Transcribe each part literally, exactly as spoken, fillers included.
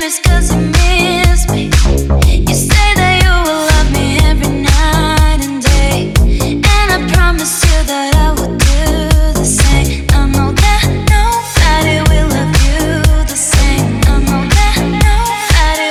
just 'cause you miss me. You say that you will love me every night and day, and I promise you that I will do the same. I know that nobody will love you the same. I know that nobody.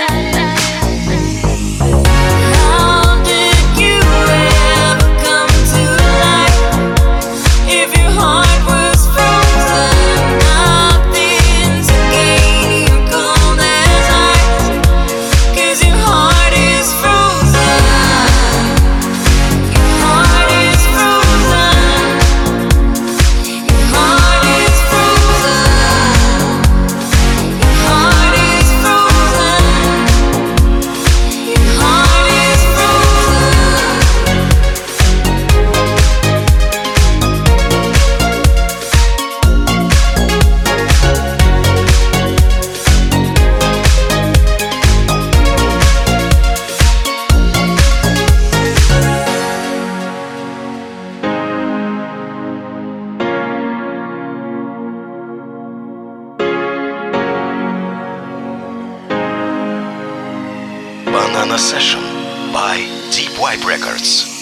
How did you ever come to life if your heart was frozen? Nothing to gain, you're cold as ice, 'cause your heart is frozen. Your heart is frozen. Your heart is frozen. Your heart is frozen. Your heart is Banana Session by Deep Vibe Records.